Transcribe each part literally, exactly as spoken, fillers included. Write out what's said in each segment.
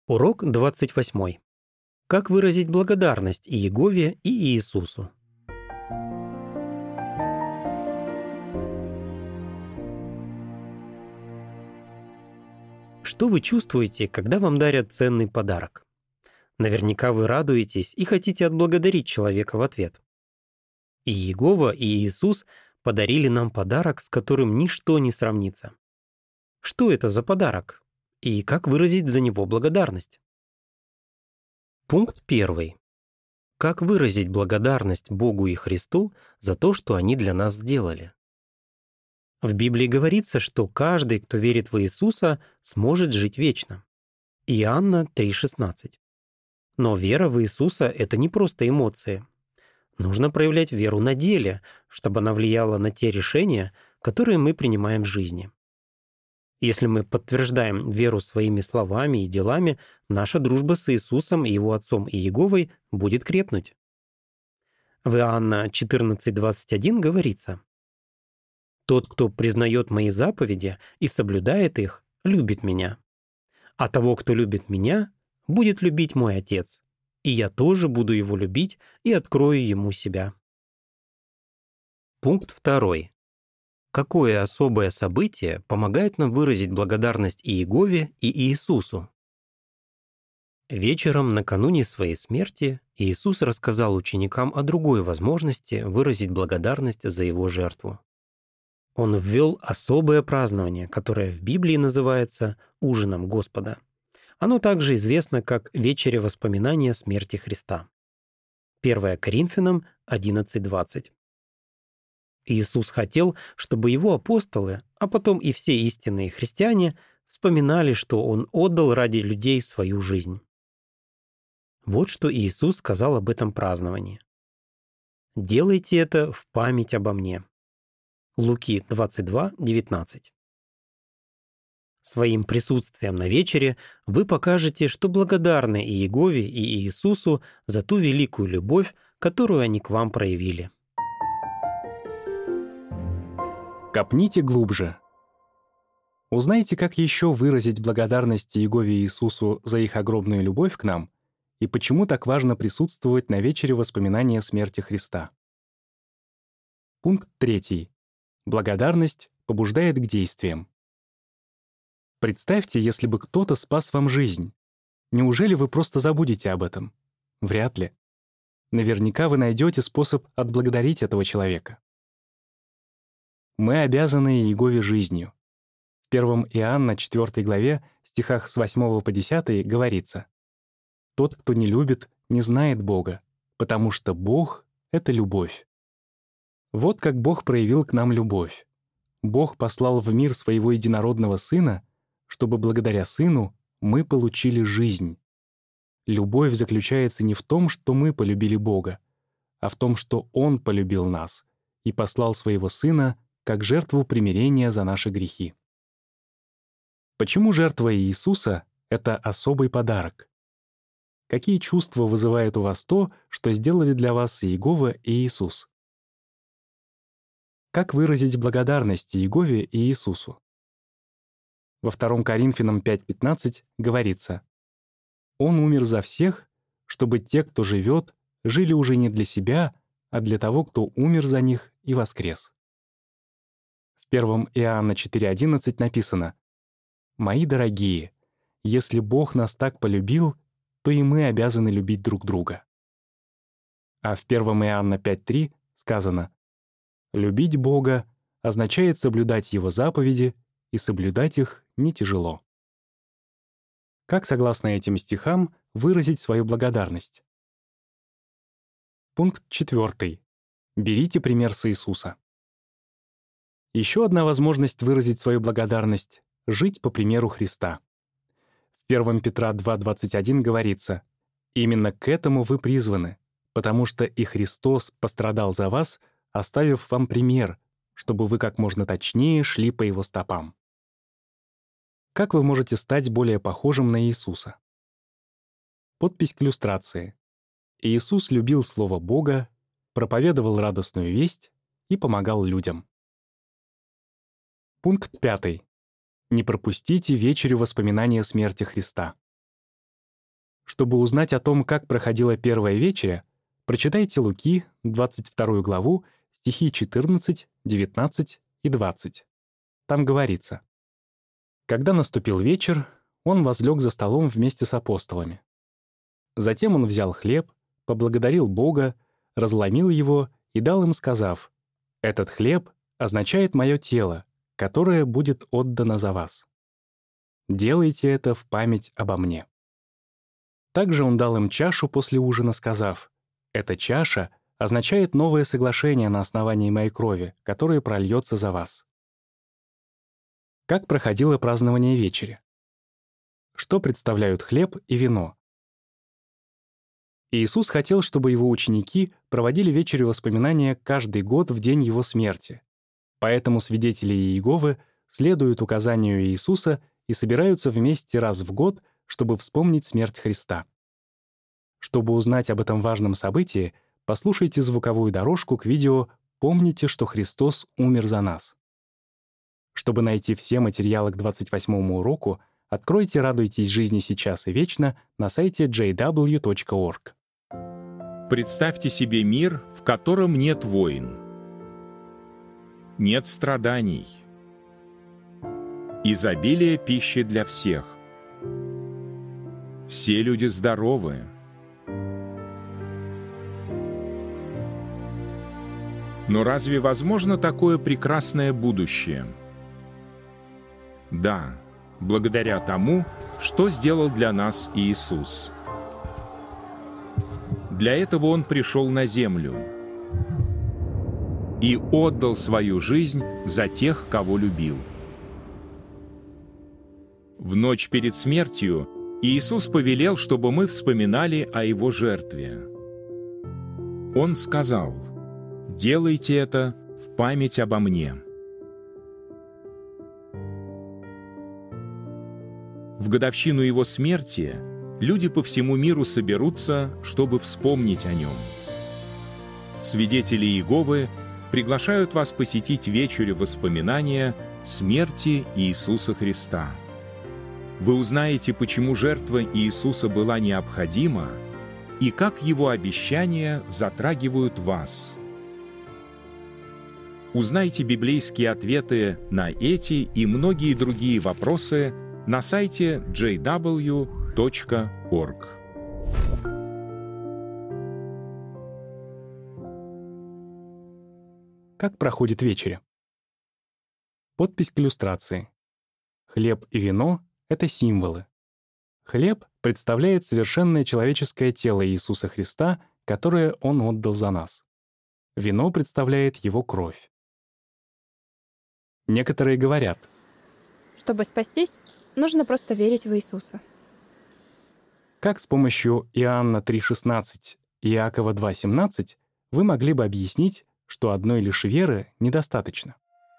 Урок двадцать восьмой. Как выразить благодарность Иегове и Иисусу? Что вы чувствуете, когда вам дарят ценный подарок? Наверняка вы радуетесь и хотите отблагодарить человека в ответ. И Иегова, и Иисус подарили нам подарок, с которым ничто не сравнится. Что это за подарок? И как выразить за него благодарность? Пункт первый. Как выразить благодарность Богу и Христу за то, что они для нас сделали? В Библии говорится, что каждый, кто верит в Иисуса, сможет жить вечно. Иоанна три шестнадцать. Но вера в Иисуса — это не просто эмоции. Нужно проявлять веру на деле, чтобы она влияла на те решения, которые мы принимаем в жизни. Если мы подтверждаем веру своими словами и делами, наша дружба с Иисусом и Его Отцом Иеговой будет крепнуть. В Иоанна четырнадцать двадцать один говорится: «Тот, кто признает мои заповеди и соблюдает их, любит меня. А того, кто любит меня, будет любить мой Отец, и я тоже буду его любить и открою ему себя». Пункт второй. Какое особое событие помогает нам выразить благодарность Иегове и Иисусу? Вечером, накануне своей смерти, Иисус рассказал ученикам о другой возможности выразить благодарность за Его жертву. Он ввел особое празднование, которое в Библии называется ужином Господа. Оно также известно как вечеря воспоминания смерти Христа. первое Коринфянам одиннадцать двадцать. Иисус хотел, чтобы Его апостолы, а потом и все истинные христиане, вспоминали, что Он отдал ради людей свою жизнь. Вот что Иисус сказал об этом праздновании. «Делайте это в память обо мне». Луки двадцать два девятнадцать. Своим присутствием на вечере вы покажете, что благодарны Иегове и Иисусу за ту великую любовь, которую они к вам проявили. Копните глубже. Узнайте, как еще выразить благодарность Иегове и Иисусу за их огромную любовь к нам и почему так важно присутствовать на вечере воспоминания смерти Христа. Пункт третий. Благодарность побуждает к действиям. Представьте, если бы кто-то спас вам жизнь. Неужели вы просто забудете об этом? Вряд ли. Наверняка вы найдете способ отблагодарить этого человека. Мы обязаны Иегове жизнью. В первом Иоанна четвёртой главе, стихах с восьмого по десятый, говорится: «Тот, кто не любит, не знает Бога, потому что Бог — это любовь». Вот как Бог проявил к нам любовь. Бог послал в мир своего единородного Сына, чтобы благодаря Сыну мы получили жизнь. Любовь заключается не в том, что мы полюбили Бога, а в том, что Он полюбил нас и послал своего Сына как жертву примирения за наши грехи. Почему жертва Иисуса — это особый подарок? Какие чувства вызывает у вас то, что сделали для вас Иегова и Иисус? Как выразить благодарность Иегове и Иисусу? Во втором Коринфянам пять пятнадцать говорится: «Он умер за всех, чтобы те, кто живет, жили уже не для себя, а для того, кто умер за них и воскрес». В первом Иоанна четыре одиннадцать написано: «Мои дорогие, если Бог нас так полюбил, то и мы обязаны любить друг друга». А в первом Иоанна пять три сказано: «Любить Бога означает соблюдать Его заповеди, и соблюдать их не тяжело». Как, согласно этим стихам, выразить свою благодарность? Пункт четвертый. Берите пример с Иисуса. Еще одна возможность выразить свою благодарность — жить по примеру Христа. В первом Петра два двадцать один говорится: «Именно к этому вы призваны, потому что и Христос пострадал за вас, оставив вам пример, чтобы вы как можно точнее шли по Его стопам». Как вы можете стать более похожим на Иисуса? Подпись к иллюстрации. Иисус любил Слово Бога, проповедовал радостную весть и помогал людям. Пункт пятый. Не пропустите вечерю воспоминания смерти Христа. Чтобы узнать о том, как проходила первая вечеря, прочитайте Луки, двадцать вторую главу, стихи четырнадцать, девятнадцать и двадцать. Там говорится: «Когда наступил вечер, он возлег за столом вместе с апостолами. Затем он взял хлеб, поблагодарил Бога, разломил его и дал им, сказав: „Этот хлеб означает мое тело, которое будет отдано за вас. Делайте это в память обо мне“». Также он дал им чашу после ужина, сказав: «Эта чаша означает новое соглашение на основании моей крови, которое прольется за вас». Как проходило празднование вечери? Что представляют хлеб и вино? Иисус хотел, чтобы его ученики проводили вечерю воспоминания каждый год в день его смерти. Поэтому свидетели Иеговы следуют указанию Иисуса и собираются вместе раз в год, чтобы вспомнить смерть Христа. Чтобы узнать об этом важном событии, послушайте звуковую дорожку к видео «Помните, что Христос умер за нас». Чтобы найти все материалы к двадцать восьмому уроку, откройте «Радуйтесь жизни сейчас и вечно» на сайте джей дабл ю точка орг. Представьте себе мир, в котором нет войн, нет страданий, изобилие пищи для всех. Все люди здоровы. Но разве возможно такое прекрасное будущее? Да, благодаря тому, что сделал для нас Иисус. Для этого Он пришел на землю и отдал свою жизнь за тех, кого любил. В ночь перед смертью Иисус повелел, чтобы мы вспоминали о Его жертве. Он сказал: «Делайте это в память обо мне». В годовщину Его смерти люди по всему миру соберутся, чтобы вспомнить о Нем. Свидетели Иеговы приглашают вас посетить вечерю воспоминания смерти Иисуса Христа. Вы узнаете, почему жертва Иисуса была необходима и как Его обещания затрагивают вас. Узнайте библейские ответы на эти и многие другие вопросы на сайте джей дабл ю точка орг. Как проходит вечеря? Подпись к иллюстрации. Хлеб и вино — это символы. Хлеб представляет совершенное человеческое тело Иисуса Христа, которое Он отдал за нас. Вино представляет Его кровь. Некоторые говорят: чтобы спастись, нужно просто верить в Иисуса. Как с помощью Иоанна три шестнадцать и Иакова два семнадцать вы могли бы объяснить, что одной лишь веры недостаточно?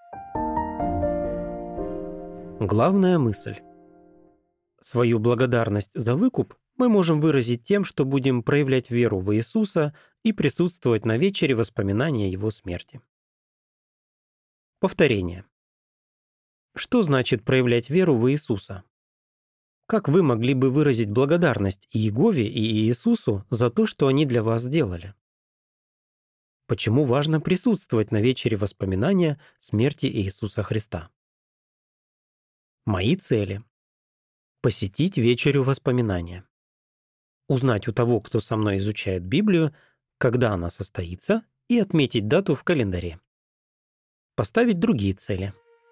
Главная мысль. Свою благодарность за выкуп мы можем выразить тем, что будем проявлять веру в Иисуса и присутствовать на вечере воспоминания Его смерти. Повторение. Что значит проявлять веру в Иисуса? Как вы могли бы выразить благодарность Иегове и Иисусу за то, что они для вас сделали? Почему важно присутствовать на вечере воспоминания смерти Иисуса Христа? Мои цели. Посетить вечерю воспоминания. Узнать у того, кто со мной изучает Библию, когда она состоится, и отметить дату в календаре. Поставить другие цели.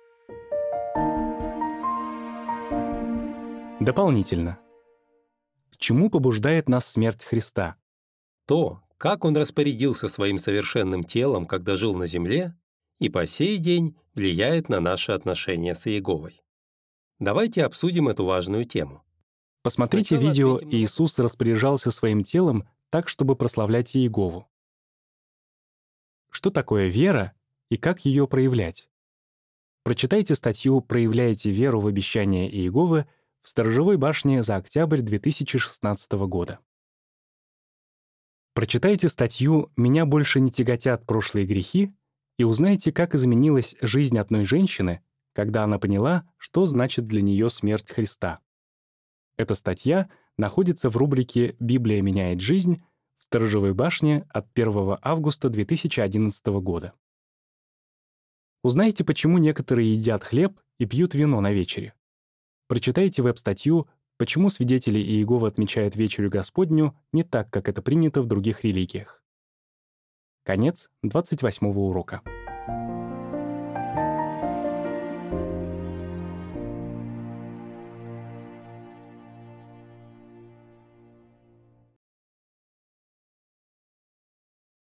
Дополнительно. К чему побуждает нас смерть Христа? То, как Он распорядился своим совершенным телом, когда жил на земле, и по сей день влияет на наши отношения с Иеговой. Давайте обсудим эту важную тему. Посмотрите Сначала видео ответим на «Иисус распоряжался своим телом так, чтобы прославлять Иегову». Что такое вера и как ее проявлять? Прочитайте статью «Проявляете веру в обещания Иеговы» в Сторожевой башне за октябрь две тысячи шестнадцатого года. Прочитайте статью «Меня больше не тяготят прошлые грехи» и узнайте, как изменилась жизнь одной женщины, когда она поняла, что значит для нее смерть Христа. Эта статья находится в рубрике «Библия меняет жизнь» в Сторожевой башне от первого августа две тысячи одиннадцатого года. Узнайте, почему некоторые едят хлеб и пьют вино на вечере. Прочитайте веб-статью «Почему свидетели Иеговы отмечают вечерю Господню не так, как это принято в других религиях». Конец двадцать восьмого урока.